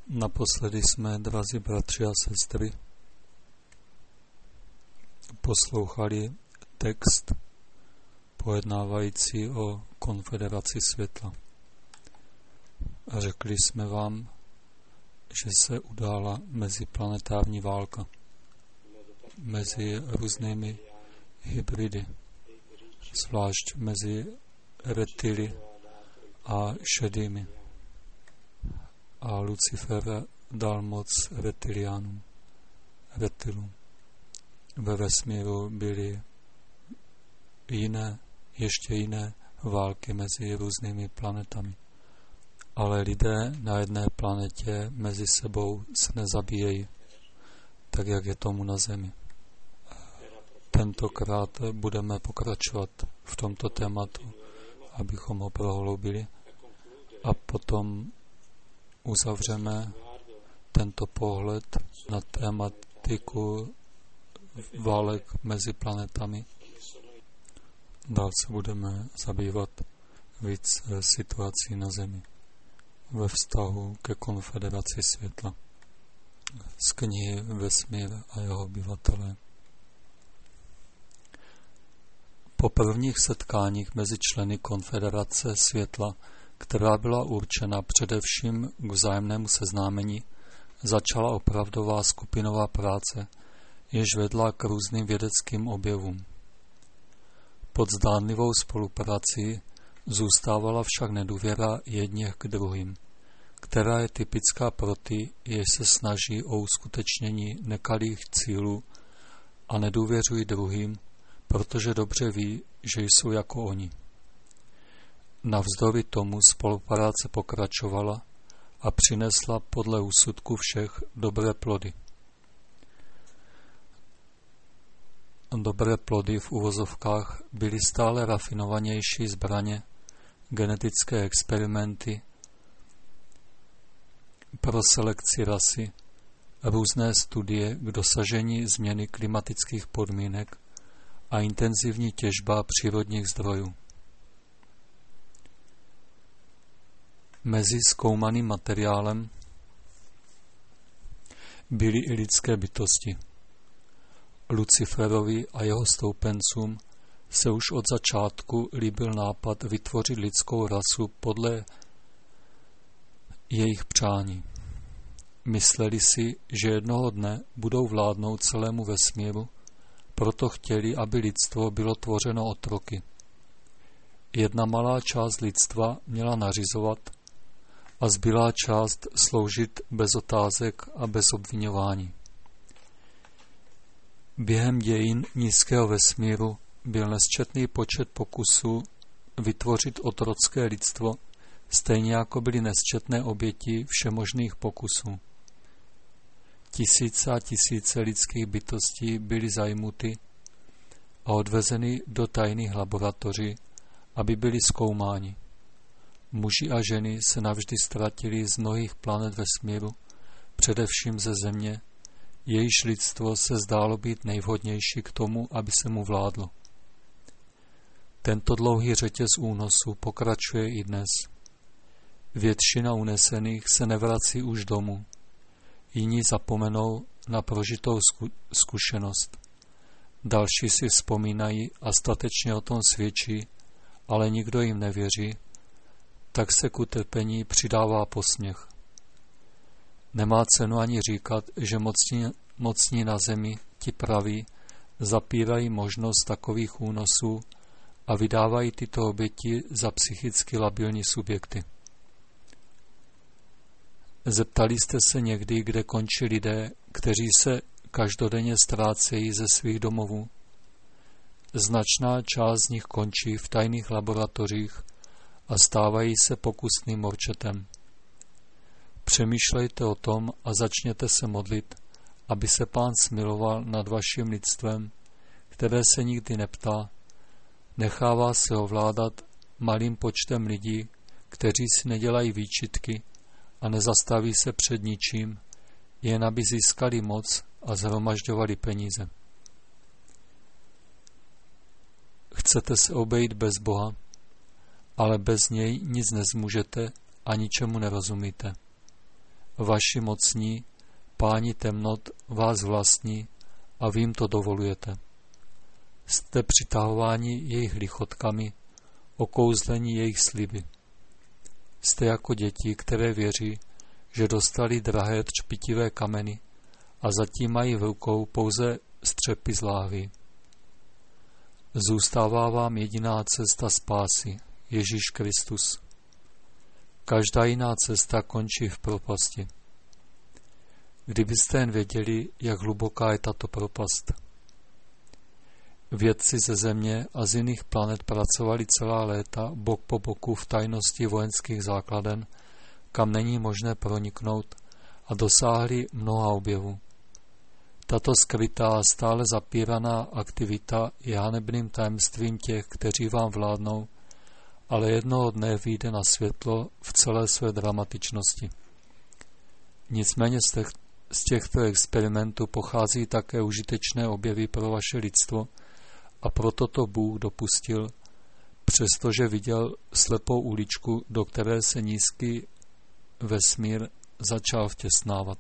Naposledy jsme, drazí bratři a sestry, poslouchali text pojednávající o konfederaci světla. A řekli jsme vám, že se udála meziplanetární válka mezi různými hybridy, zvlášť mezi reptily a šedými. A Lucifer dal moc reptilům. Ve vesmíru byly ještě jiné války mezi různými planetami. Ale lidé na jedné planetě mezi sebou se nezabíjejí, tak jak je tomu na Zemi. Tentokrát budeme pokračovat v tomto tématu, abychom ho prohloubili, a potom uzavřeme tento pohled na tématiku válek mezi planetami. Dál se budeme zabývat víc situací na Zemi ve vztahu ke konfederaci světla z knihy Vesmír a jeho obyvatelé. Po prvních setkáních mezi členy konfederace světla, která byla určena především k vzájemnému seznámení, začala opravdová skupinová práce, jež vedla k různým vědeckým objevům. Pod zdánlivou spoluprací zůstávala však nedůvěra jedněch k druhým, která je typická pro ty, jež se snaží o uskutečnění nekalých cílů a nedůvěřují druhým, protože dobře ví, že jsou jako oni. Navzdory tomu spolupráce pokračovala a přinesla podle úsudku všech dobré plody. Dobré plody v uvozovkách byly stále rafinovanější zbraně, genetické experimenty pro selekci rasy, různé studie k dosažení změny klimatických podmínek a intenzivní těžba přírodních zdrojů. Mezi zkoumaným materiálem byly i lidské bytosti. Luciferovi a jeho stoupencům se už od začátku líbil nápad vytvořit lidskou rasu podle jejich přání. Mysleli si, že jednoho dne budou vládnout celému vesmíru, proto chtěli, aby lidstvo bylo tvořeno otroky. Jedna malá část lidstva měla nařizovat a zbylá část sloužit bez otázek a bez obviňování. Během dějin nízkého vesmíru byl nesčetný počet pokusů vytvořit otrocké lidstvo, stejně jako byly nesčetné oběti všemožných pokusů. Tisíce a tisíce lidských bytostí byly zajmuty a odvezeny do tajných laboratoří, aby byly zkoumáni. Muži a ženy se navždy ztratili z mnohých planet vesmíru, především ze Země, jejíž lidstvo se zdálo být nejvhodnější k tomu, aby se mu vládlo. Tento dlouhý řetěz únosů pokračuje i dnes. Většina unesených se nevrací už domů. Jiní zapomenou na prožitou zkušenost. Další si vzpomínají a statečně o tom svědčí, ale nikdo jim nevěří, tak se k utrpení přidává posměch. Nemá cenu ani říkat, že mocní na zemi, ti praví, zapírají možnost takových únosů a vydávají tyto oběti za psychicky labilní subjekty. Zeptali jste se někdy, kde končí lidé, kteří se každodenně ztrácejí ze svých domovů? Značná část z nich končí v tajných laboratořích a stávají se pokusným morčetem. Přemýšlejte o tom a začněte se modlit, aby se Pán smiloval nad vaším lidstvem, které se nikdy neptá, nechává se ovládat malým počtem lidí, kteří si nedělají výčitky a nezastaví se před ničím, jen aby získali moc a shromažďovali peníze. Chcete se obejít bez Boha, ale bez něj nic nezmůžete a ničemu nerozumíte. vaši mocní, páni temnot vás vlastní a vy jim to dovolujete. Jste přitahováni jejich lichotkami, okouzlení jejich sliby. Jste jako děti, které věří, že dostali drahé třpitivé kameny a zatím mají v rukou pouze střepy z láhví. Zůstává vám jediná cesta spásy, Ježíš Kristus. Každá jiná cesta končí v propasti. Kdybyste jen věděli, jak hluboká je tato propast. Vědci ze Země a z jiných planet pracovali celá léta bok po boku v tajnosti vojenských základen, kam není možné proniknout, a dosáhli mnoha objevů. Tato skrytá, stále zapíraná aktivita je hanebným tajemstvím těch, kteří vám vládnou, ale jednoho dne vyjde na světlo v celé své dramatičnosti. Nicméně z těchto experimentů pochází také užitečné objevy pro vaše lidstvo a proto to Bůh dopustil, přestože viděl slepou uličku, do které se nízký vesmír začal vtěsnávat.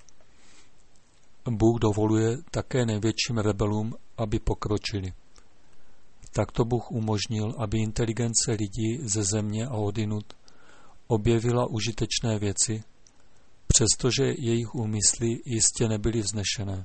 Bůh dovoluje také největším rebelům, aby pokročili. Takto Bůh umožnil, aby inteligence lidí ze Země a odinut objevila užitečné věci, přestože jejich úmysly jistě nebyly vznešené.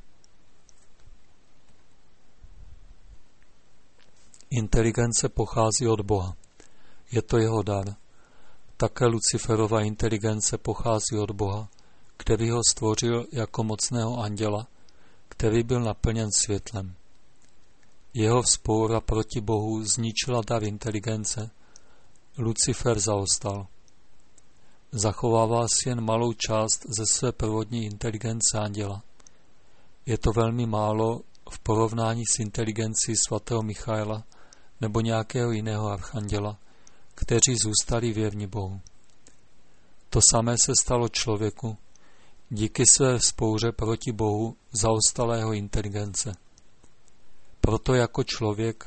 Inteligence pochází od Boha. Je to jeho dar. Také Luciferova inteligence pochází od Boha, který ho stvořil jako mocného anděla, který byl naplněn světlem. Jeho vzpoura proti Bohu zničila dar inteligence. Lucifer zaostal. Zachovává si jen malou část ze své prvotní inteligence anděla. Je to velmi málo v porovnání s inteligencí svatého Michaela nebo nějakého jiného archanděla, kteří zůstali věrni Bohu. To samé se stalo člověku. Díky své vzpouře proti Bohu zaostala jeho inteligence. Proto jak člověk,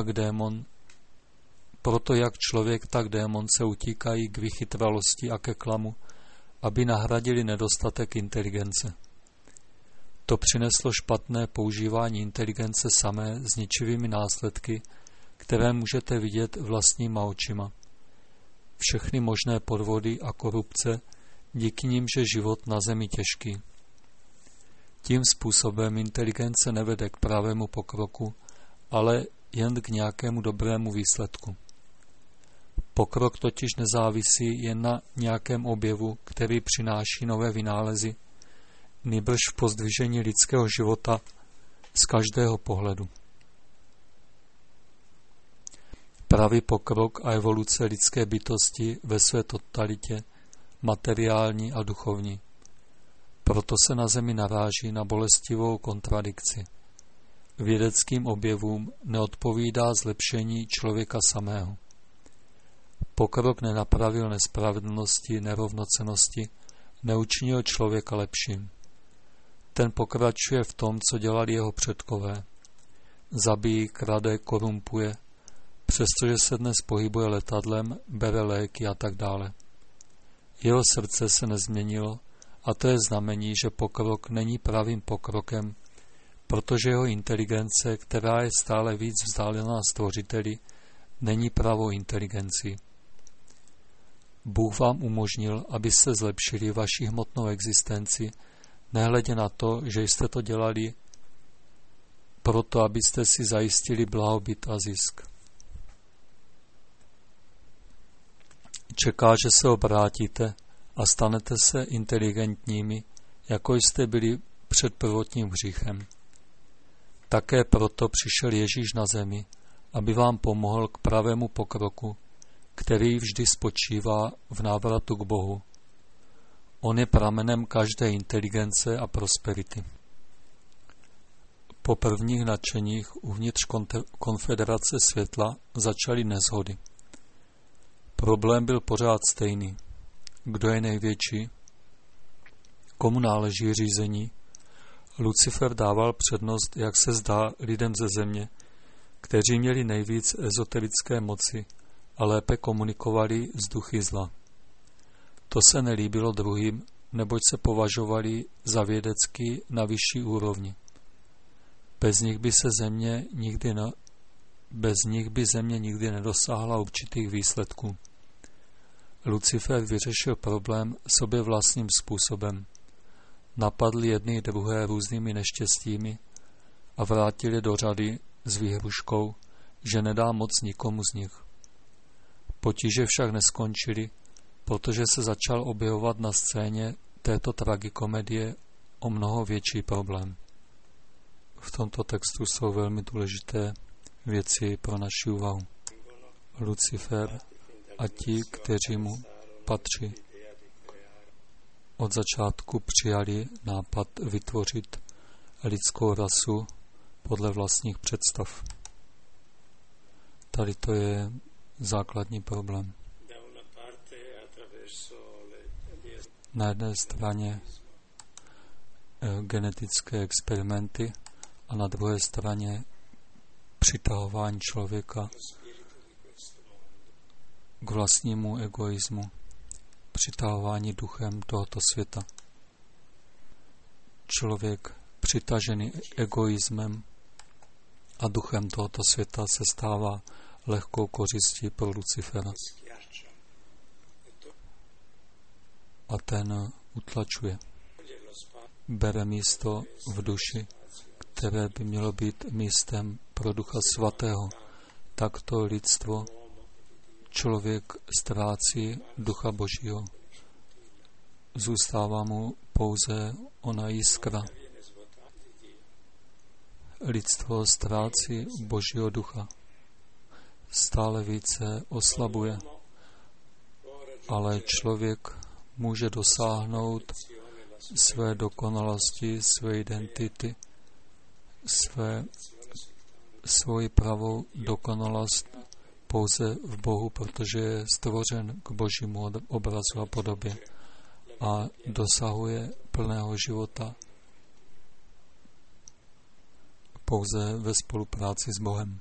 tak démon se utíkají k vychytralosti a ke klamu, aby nahradili nedostatek inteligence. To přineslo špatné používání inteligence samé s ničivými následky, které můžete vidět vlastníma očima. Všechny možné podvody a korupce, díky nimž je život na zemi těžký. Tím způsobem inteligence nevede k pravému pokroku, ale jen k nějakému dobrému výsledku. Pokrok totiž nezávisí jen na nějakém objevu, který přináší nové vynálezy, nýbrž v pozdvižení lidského života z každého pohledu. Pravý pokrok a evoluce lidské bytosti ve své totalitě, materiální a duchovní. Proto se na zemi naráží na bolestivou kontradikci. Vědeckým objevům neodpovídá zlepšení člověka samého. Pokrok nenapravil nespravedlnosti, nerovnocennosti, neučinil člověka lepším. Ten pokračuje v tom, co dělali jeho předkové. Zabíjí, krade, korumpuje, přestože se dnes pohybuje letadlem, bere léky a tak dále. Jeho srdce se nezměnilo a to je znamení, že pokrok není pravým pokrokem, protože jeho inteligence, která je stále víc vzdálená stvořiteli, není pravou inteligencí. Bůh vám umožnil, aby se zlepšili vaši hmotnou existenci, nehledě na to, že jste to dělali proto, abyste si zajistili blahobyt a zisk. Čeká, že se obrátíte a stanete se inteligentními, jako jste byli před prvotním hříchem. Také proto přišel Ježíš na zemi, aby vám pomohl k pravému pokroku, který vždy spočívá v návratu k Bohu. On je pramenem každé inteligence a prosperity. Po prvních nadšeních uvnitř konfederace světla začaly neshody. Problém byl pořád stejný. Kdo je největší? Komu náleží řízení? Lucifer dával přednost, jak se zdá, lidem ze země, kteří měli nejvíc ezoterické moci a lépe komunikovali s duchy zla. To se nelíbilo druhým neboť se považovali za vědecky na vyšší úrovni. Bez nich by země nikdy nedosáhla určitých výsledků. Lucifer vyřešil problém sobě vlastním způsobem. Napadl jedny druhé různými neštěstími a vrátil je do řady s výhruškou, že nedá moc nikomu z nich. Potíže však neskončily, protože se začal objevovat na scéně této tragikomedie o mnoho větší problém. V tomto textu jsou velmi důležité věci pro naši úvahu. Lucifer a ti, kteří mu patří, od začátku přijali nápad vytvořit lidskou rasu podle vlastních představ. Tady to je základní problém. Na jedné straně genetické experimenty a na druhé straně přitahování člověka k vlastnímu egoismu, přitahování duchem tohoto světa. Člověk přitažený egoismem a duchem tohoto světa se stává lehkou kořistí pro Lucifera. A ten utlačuje. Bere místo v duši, které by mělo být místem pro Ducha Svatého. Takto lidstvo, člověk ztrácí Ducha Božího. Zůstává mu pouze ona jiskra. Lidstvo ztrácí Božího ducha. Stále více oslabuje. Ale člověk může dosáhnout své dokonalosti, své identity, svoji pravou dokonalost pouze v Bohu, protože je stvořen k Božímu obrazu a podobě a dosahuje plného života pouze ve spolupráci s Bohem.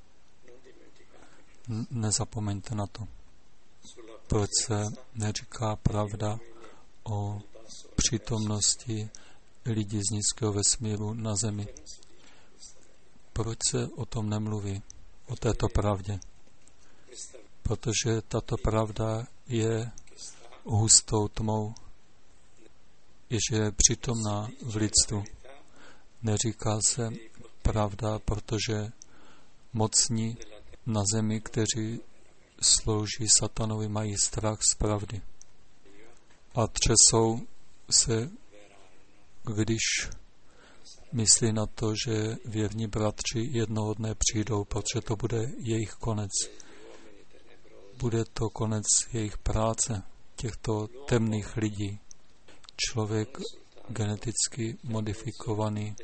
Nezapomeňte na to. Proč se neříká pravda o přítomnosti lidí z nízkého vesmíru na zemi? Proč se o tom nemluví, o této pravdě? Protože tato pravda je hustou tmou, jež je přítomná v lidstvu. Neříká se pravda, protože mocní na zemi, kteří slouží satanovi, mají strach z pravdy. A třesou se, když myslí na to, že věrní bratři jednoho dne přijdou, protože to bude jejich konec. Bude to konec jejich práce, těchto temných lidí. Člověk geneticky modifikovaný.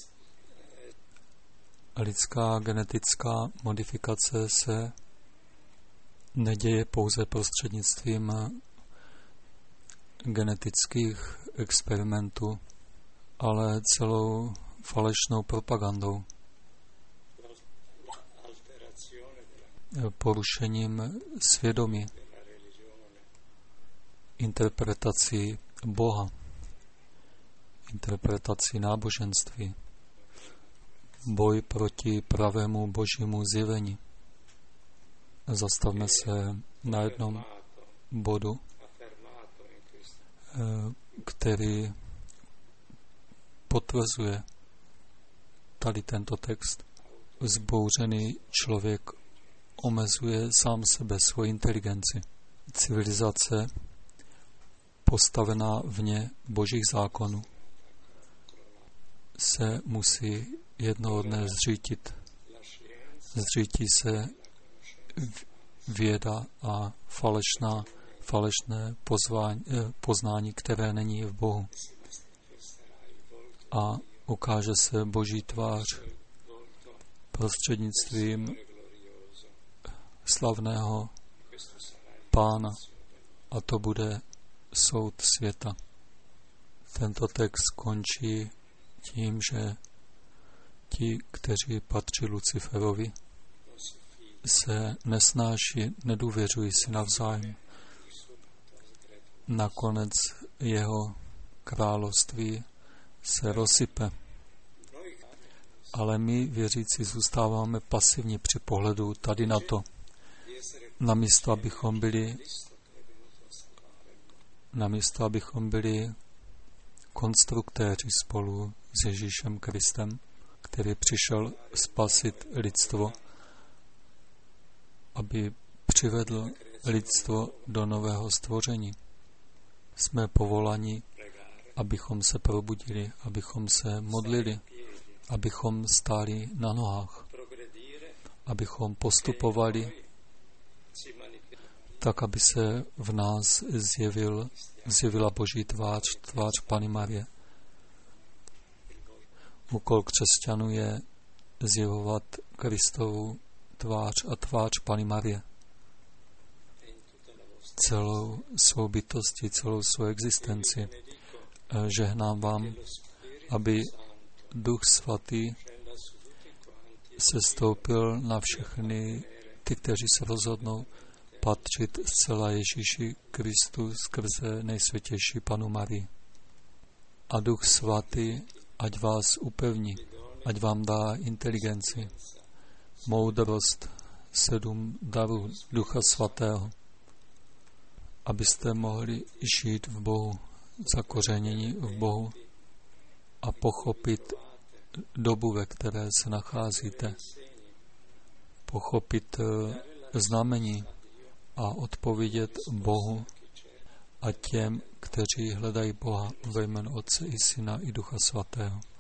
Lidská genetická modifikace se neděje pouze prostřednictvím genetických experimentů, ale celou falešnou propagandou. Porušením svědomí, interpretací Boha, interpretací náboženství, boj proti pravému Božímu zjevení. Zastavme se na jednom bodu, který potvrzuje tady tento text. Vzbouřený člověk omezuje sám sebe, svoji inteligenci. Civilizace postavená vně Božích zákonů se musí jednoho dne zřítit. Zřítí se věda a falešné poznání, které není v Bohu. A ukáže se Boží tvář prostřednictvím slavného Pána. A to bude soud světa. Tento text končí tím, že ti, kteří patří Luciferovi, se nesnáší, nedůvěřují si navzájem. Nakonec jeho království se rozsype. Ale my, věřící, zůstáváme pasivní při pohledu tady na to. Namísto, abychom byli konstruktéři spolu s Ježíšem Kristem, který přišel spasit lidstvo, aby přivedl lidstvo do nového stvoření. Jsme povolani, abychom se probudili, abychom se modlili, abychom stáli na nohách, abychom postupovali tak, aby se v nás zjevila Boží tvář Panny Marie. Úkol křesťanů je zjevovat Kristovu tvář a tvář Panny Marie. Celou svou bytostí, celou svou existenci. Žehnám vám, aby Duch Svatý se stoupil na všechny ty, kteří se rozhodnou patřit zcela Ježíši Kristu skrze nejsvětější Pannu Marii. A Duch Svatý ať vás upevní, ať vám dá inteligenci, moudrost, 7 darů Ducha Svatého, abyste mohli žít v Bohu, zakořenění v Bohu a pochopit dobu, ve které se nacházíte, pochopit znamení a odpovědět Bohu a těm, kteří hledají Boha ve jménu Otce i Syna i Ducha Svatého.